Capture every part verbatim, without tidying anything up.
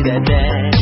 vedeți.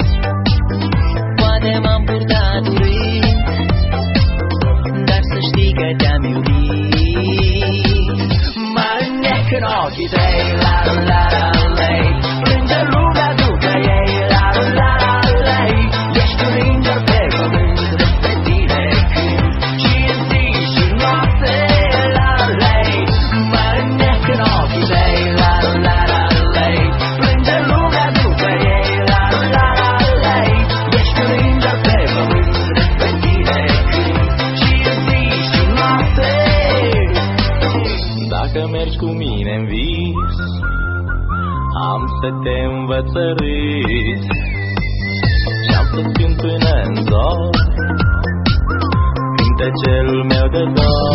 Poate m-am purtat urât, dar să știi că te-am iubit. Mă înnec în ochii tăi, la la la la lei, plânge lumea după ei, la la la la lei. Ești un înger pe pământ, despre tine cânt și în zi și noapte, la la lei. Mă înnec în ochii tăi, la la la la lei, plânge lumea după ei, la la la la lei. Ești un înger pe pământ, despre tine cânt și în zi și noapte. Dacă mergi cu mine în vis, am să te învăț să râzi și-am să-ți cânt până în zor cântăcelul meu de dor.